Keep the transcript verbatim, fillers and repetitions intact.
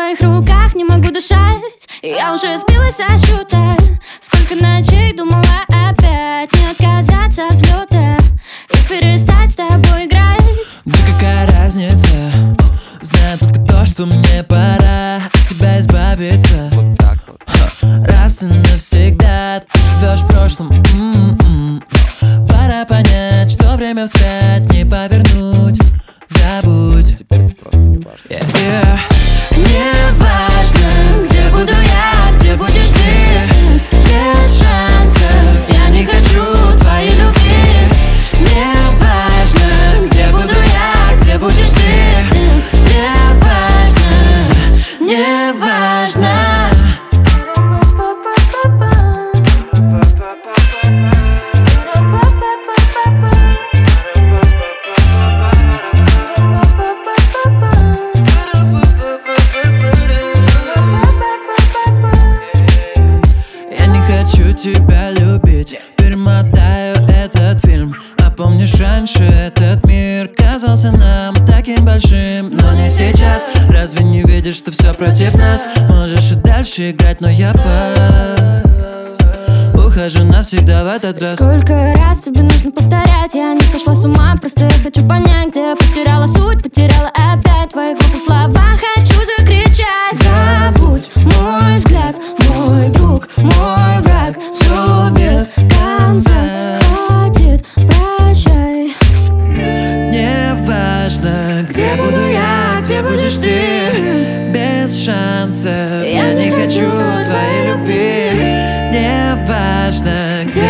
твоих руках не могу дышать. Я уже сбилась со счета. Сколько ночей думала опять не отказаться от взлета и перестать с тобой играть. Да какая разница? Знаю только то, что мне пора от тебя избавиться. Вот так вот. Раз и навсегда ты живешь в прошлом. М-м-м. Пора понять, что время вспять не повернуть. Забудь. Теперь это просто не важно. Yeah. Yeah. Не важно, где буду я, где будешь ты. Без шансов я не хочу твоей любви. Не важно, где буду я, где будешь ты. Не важно, не важно. Хочу тебя любить, перемотаю этот фильм. А помнишь, раньше этот мир казался нам таким большим, но не сейчас. Разве не видишь, что все против нас? Можешь и дальше играть, но я по ухожу навсегда в этот раз. Сколько раз тебе нужно повторять? Я не сошла с ума, просто я хочу понять, где я потеряла суть, потеряла опять. В твоих глупых словах хочу закричать. Забудь мой взгляд, мой друг, мой враг. Все без конца, хватит, прощай. Не важно, где буду я, где будешь ты. Без шансов я не хочу твоей любви. Не важно, где